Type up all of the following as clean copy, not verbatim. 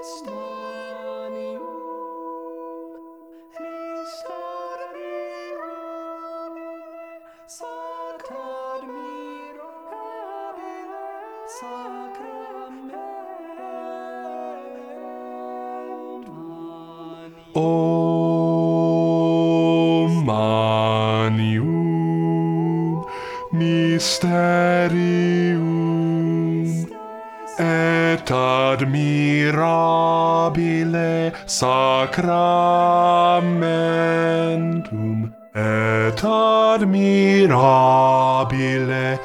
Omnium mysterium et admirabile sacramentum et admirabile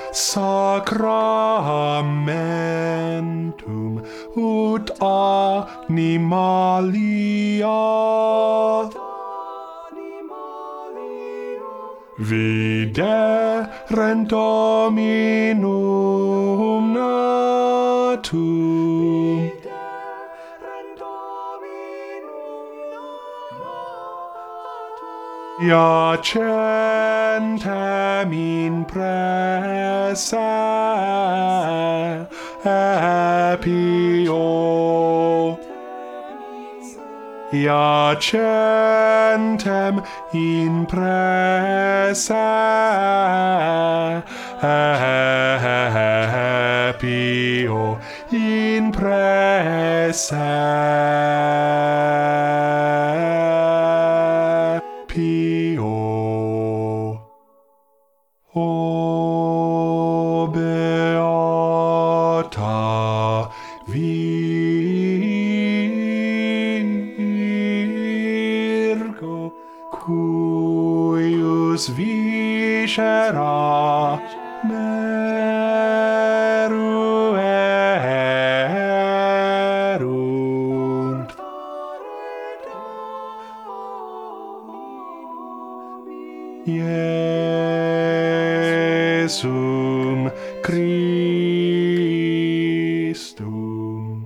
sacramentum ut animalia viderent Dominum natum iacentem in praesepio iacentem in praesepio in praesepio o beata Virgo cuius viscera meruerunt Iesum Christum.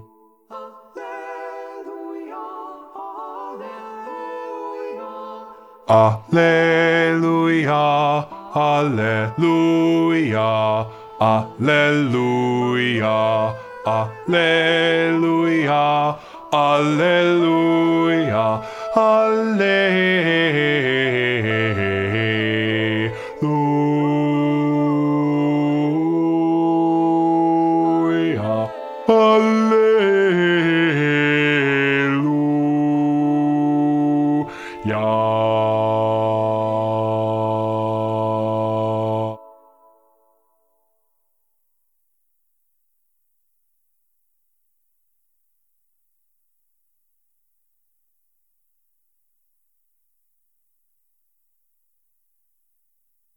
Alleluia, alleluia, alleluia, alleluia, alleluia, alleluia.